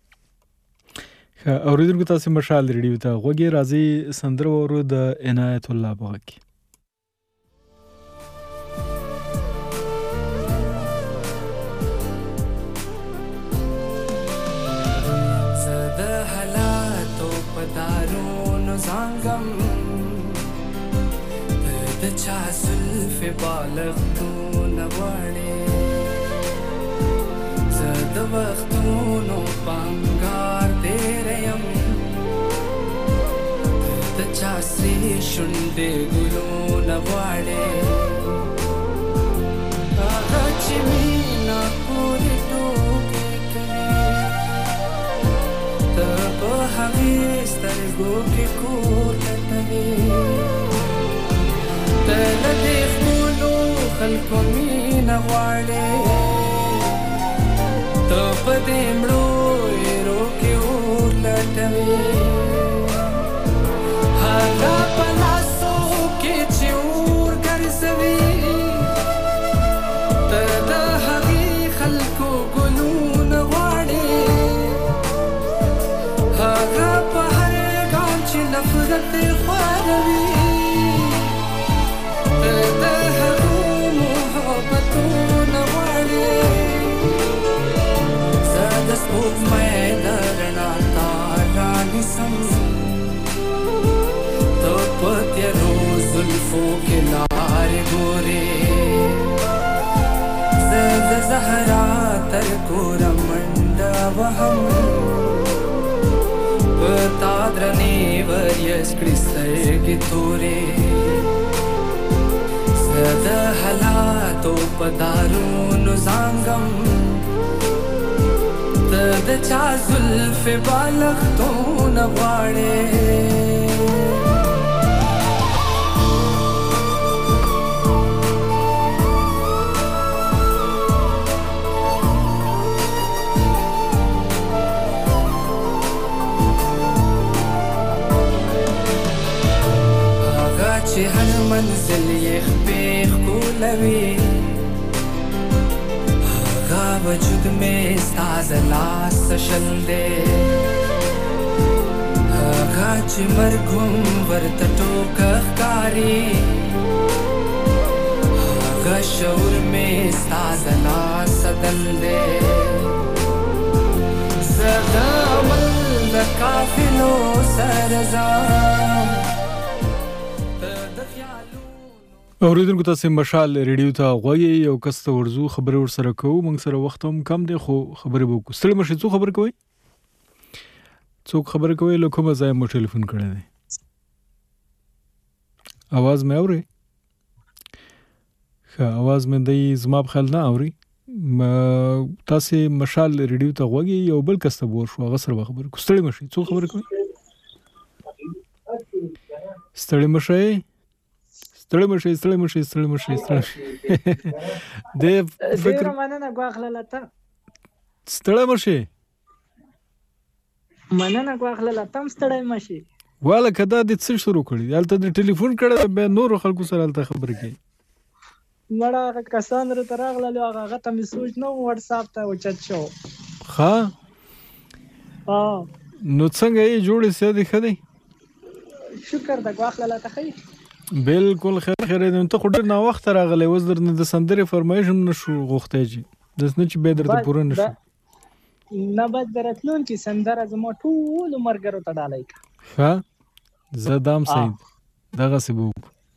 ښه اورېدونکو تاسې مشال ریډیو ته غوږ یې راځئ سندره واورو د عنایت الله په غږ کې زه د حالاتو په دارونو زانګم د چا زلفې بالښتونه غواړې زه د وختونو په انګار تېره یم د چا سرې شونډې ګلونه غواړې هغه چې مینه پورې ټوکې کوي ته په هغې سترګو کې کور لټوې ته له دې ښکلو خلکو مینه غواړې ته په دې مړو ایرو کې اور لټوې هغه په لاسو کې چې اور ګرځوي ته د هغې خلکو ګلونه غواړې هغه په هر ګام چې نفرت خوروي د هغو محبتونه غواړې زه د سپوږمۍ د رڼا تاره نیسم ته په تیارو زلفو کې لارې ګورې زه د زهرا تر کوره منډه وهم په تا درنې وریځ کړي سترګې تورې د حالاتو په دارونو زانګم ته د چا زلفې بالښتونه غواړې هغه چې هر منزل یې خپې ښکلوي هغه وجود مې ستا د لاسه شل دی هغه چې مرګ هم ورته ټوکه ښکاري هغه شعور مې ستا د لاسه دل دی زه د عمل د قافلو سره ځم اوریدونکو تاسو مشال ریډیو ته غوږی یو کس ته ورزو خبرې ورسره کوو موږ سره وخت هم کم دی خو خبرې وکړو ستړي مشي څو خبر کوي څوک خبرې کوي له کومه ځای مو ټلیفون کړی دی आवाज مې اوري ښه आवाज مې دی زما په خیال نه اوري تاسو مشال ریډیو ته غوږی یو بل کس ته ورشو هغه سره خبرې کوو ستړي مشي څو خبرې کوي ستړي مشي ستړي مشي ستړي مشي ستړي مشي ستړي د فکر مننه غواخله لته ستړي مشي مننه غواخله لته ستړي مشي والا کدا د څه شروع کړی الته د ټلیفون کړه به نور خلکو سره الته خبرې کوي مړه کسان را تراغله هغه ته میسج نو واتس اپ ته وچت شو ها ها نو څنګه یې جوړې سې دي خدي شکر د غواخله لته خی بالکل خیر خیر دې ته خو ډېر نا وخت راغلی وز درنه د سندرې فرمایش هم نشو غوښتای چې د نه چې به درته پوره نشو نه بد درتلون کې سندره زما ټول مرګرو ته ډالای ها زدام سید دغه سبو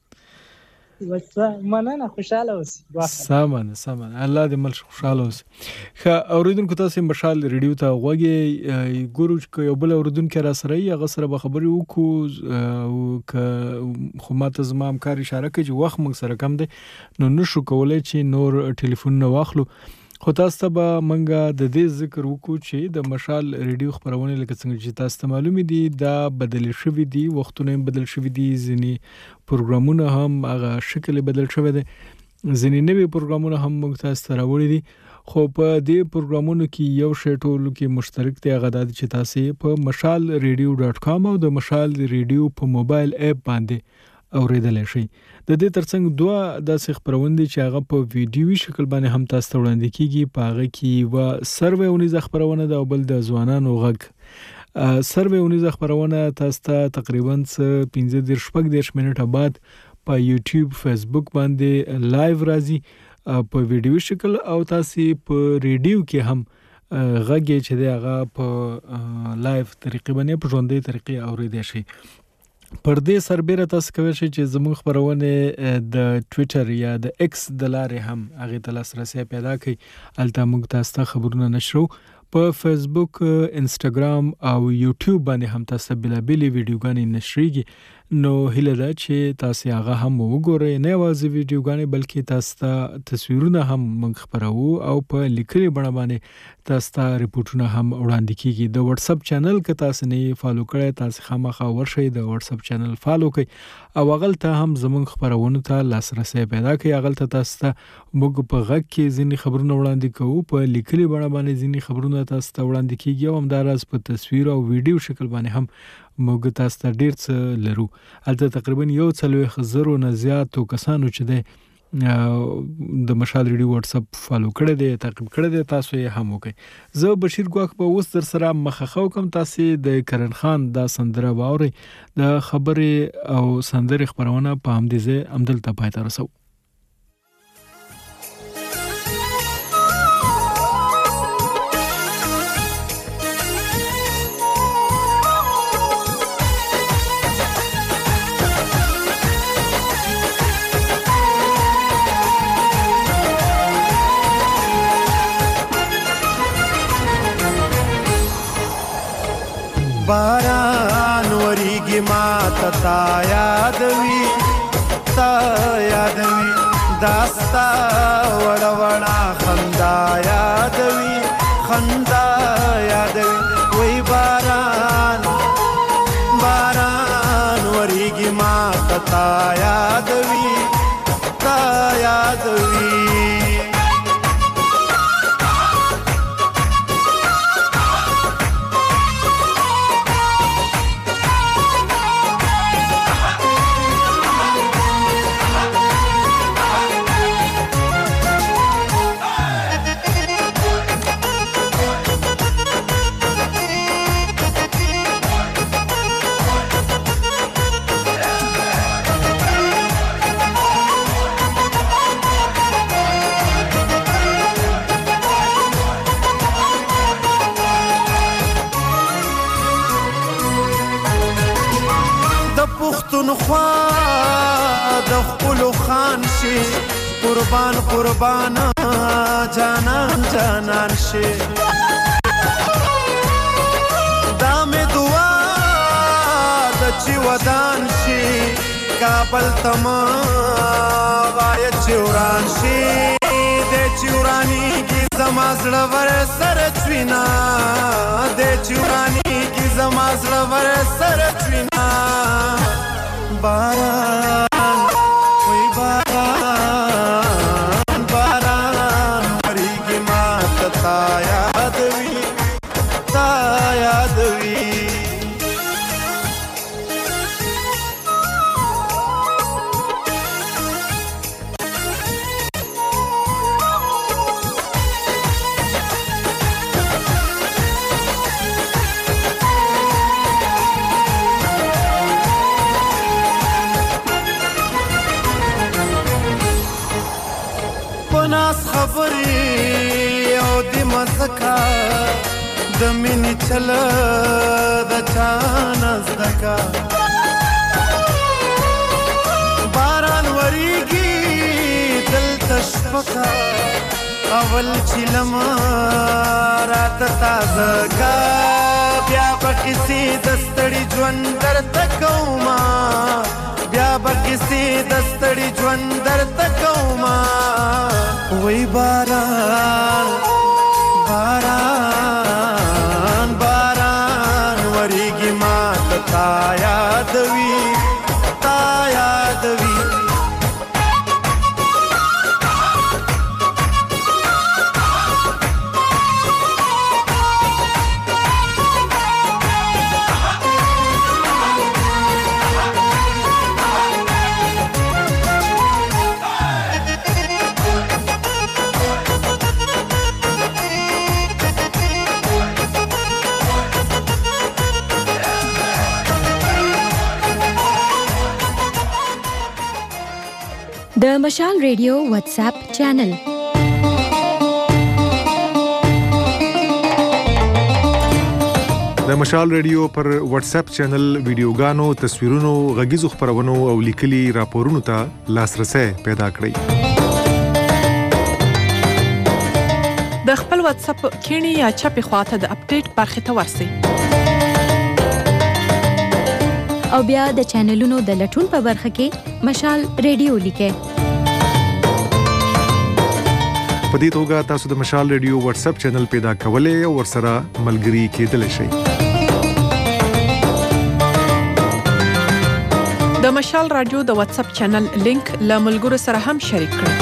وڅ مننه خوشاله اوسې سامان سامان الله دې مل خوشاله اوسې ښه اوریدونکو تاسو مشال ریډیو ته غوږی ګورو چې یو بل اوریدونکو را سره یې هغه سره به خبرې وکړو او که خو ماته زما همکار اشاره کوي چې وخت موږ سره کم دی نو نشو کولای چې نور ټلیفون نه واخلو خو تاسو ته به موږ د دې ذکر وکړو چې د مشال ریډیو خبرونه لکه څنګه چې تاسو ته معلومه دي دا بدل شوی دي وختونه بدل شوی دي ځینې پروګرامونه هم هغه شکل بدل شوی دی ځینې نوي پروګرامونه هم موږ تاسو ته راوړي دي خو په دې پروګرامونو کې یو شی ټولو کې مشترک دی هغه د چې تاسو په مشال ریډیو ډاټ کام او د مشال ریډیو په موبایل اپ باندې اوریدل شي د دې ترڅنګ دوه داسې خبرونه چې هغه په ویډیوي شکل باندې هم تاسو ته وړاندې کیږي په هغه کې و سروې اونیز خبرونه د بل د ځوانانو غږ سروې اونیز خبرونه تاسو ته تقریبا پنځه دیرش شپږ دیرش منټه بعد په یوټیوب فیسبوک باندې لایو راځي په ویډیو شکل او تاسو په ریډیو کې هم غږ چې دی هغه په لایو طریقې باندې په ژوندۍ طریقې اوریدل شي پر دې سربېره تاسو کولی شئ چې زموږ خبرونه د ټویټر یا د ایکس د لارې هم هغې ته لاسرسی پیدا کړئ هلته موږ تاسو ته خبرونه نشرو په فیسبوک انسټاګرام او یوټیوب باندې هم تاسو بېلابېلې ویډیوګانې نشریږي نو هیله ده چې تاسو هغه هم وګورئ نه یوازې ویډیوګانې بلکې تاسو ته تصویرونه هم موږ خپروو او په لیکلي بڼه باندې تاسو ته ریپورټونه هم وړاندې کیږي د واتس اپ چینل که تاسو نه فالو کړئ تاسو خامخا ورشئ د واتس اپ چینل فالو کړئ او هغه ته هم زموږ خبرونه ته لاسرسی پیدا کړئ هغه ته تاسو ته موږ په غږ کې ځینې خبرونه وړاندې کوو په لیکلي بڼه باندې ځینې خبرونه تاسو ته وړاندې کیږي او همداراز په تصویر او ویډیو شکل باندې هم موږ تاسو ته ډیر څه لرو البته تقریبا یو څلوېښت زرو نه زیاتو کسانو چې د د مشال ریډیو واتس اپ فالو کړی دی تعقیب کړی دی تاسو یې هم وکړئ زه بشیر ګواښ به اوس در سره مخه کوم تاسو د کرن خان دا سندره واورئ د خبرې او سندرې خبرونه په همدې ځای همدلته پای ته رسوو باران وریږي ما ته تا یادوي تا یادوي داستا وړه وړه خندا یادوي خندا یادوي وای باران باران وریږي ما ته تا یادوي تا یادوي پښتونخوا د خپل خان شي قربان قربان جانان جانان شي دا مې دعا د چې ودان شي کابل تما وای چې وران شي د چې ورانی کی زما زړه ور سره چوینا د چې ورانی کی زما زړه ور سره چوینا باران وای باران باران وریږي ما تا یاد وی تا یاد وی پناس خبرې او د مزکا د مینې چل د چانه زدکا باران وریږي دلته شپکا اول چې لمه راته تازه کا بیا به کیسې د ستړي ژوند درته کومه بیا به کیسې د ستړي ژوند درته کومه وای باران باران باران وریږي ما تا یادوي تا یادوي د مشال ریډیو واتس اپ چینل د مشال ریډیو پر واتس اپ چینل ویډیوګانو تصویرونو غږیزو خبرونو او لیکلي راپورونو ته لاسرسي پیدا کړئ د خپل واتس اپ کینی یا چپی خواته د اپډیټ برخه ته ورسئ او بیا د چینلونو د لټون په برخه کې مشال ریډیو لیکئ په دې توګه تاسو د مشال ریډیو واتس اپ چینل پیدا کولای او ورسره ملګری کېدلی شئ د مشال رادیو د واتس اپ چینل لینک له ملګرو سره هم شریک کړئ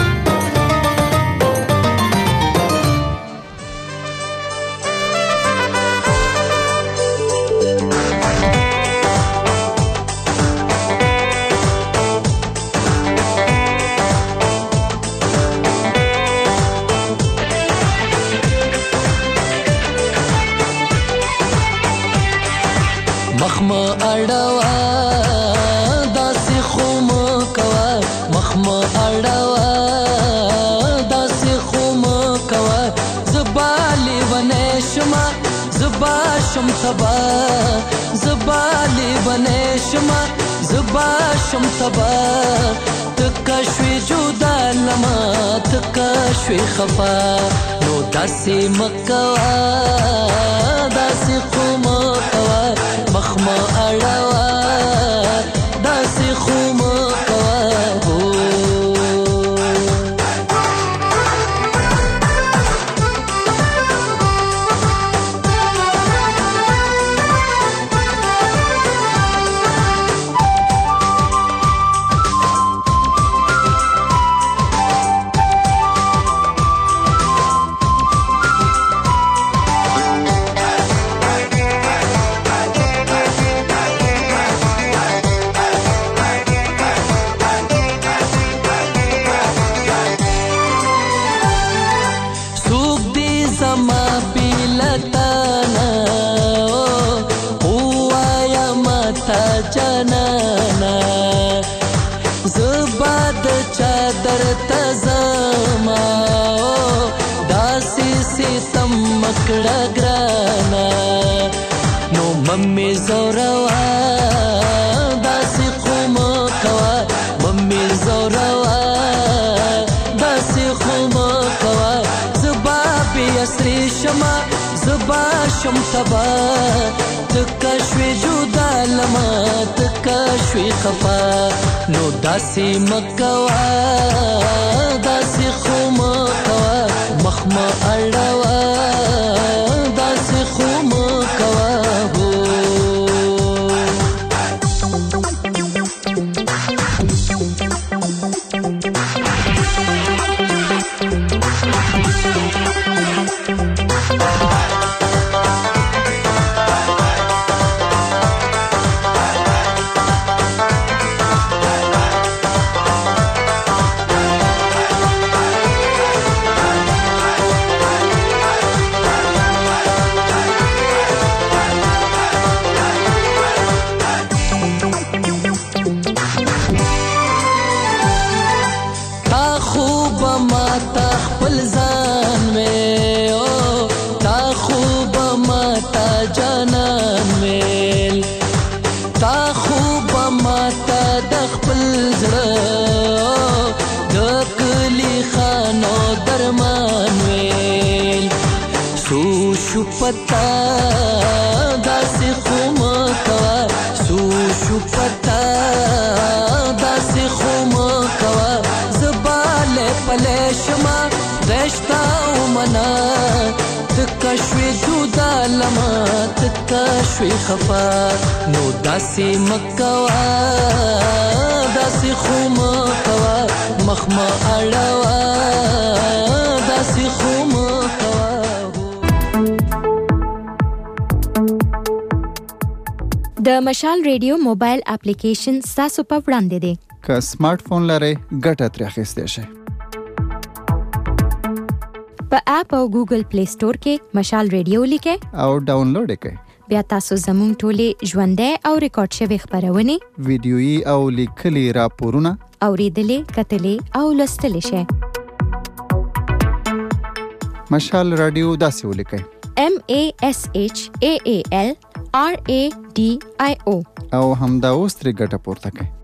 مخما اړوا داسې خوم کوا مخما اړوا داسې خوم کوا زبالي ونشما زبا شم تبا زبالي ونشما زبا شم تبا تکشوي جدا لما تکشوي خفا نو داسې مکوا داسې خوم کوا مخما اړوا داسې خوم کوا جانانا زباد چادر تزما داسي ستم مکړه ګرانا نو ممي زوروا داسي قوم کوا ممي زوروا مکوا زبا بی اسری شما زبا شم تبا تکا شوی جدا لما تکا شوی خفا نو داسی مکوا داسی خو مکوا مخما اڑوا داسی خو مکوا ہو پتا داسې خو مکوا سو شو پتا داسې خو مکوا زباله پله شما رشتا ومنا تکا شوی جدا لما تکا شوی خفا نو داسې مکوا داسې خو مکوا مخما اړوا داسې خو مکوا د مشال ریډیو موبایل اپلیکیشن ستاسو په وړاندې دی. که سمارټ فون لرئ ګټه ترې اخیستی شئ. په اپ او ګوګل پلی سټور کې مشال ریډیو لیکئ او ډاونلوډ یې کړئ. بیا تاسو زموږ ټولې ژوندۍ او ریکارډ شوې خپرونې ویډیویي او لیکلي راپورونه اورېدلې کتلې او لوستلی شئ. مشال راډیو داسې ولیکئ M A S H A A L R A D I O او همدا اوس ترې ګټه پورته کړئ.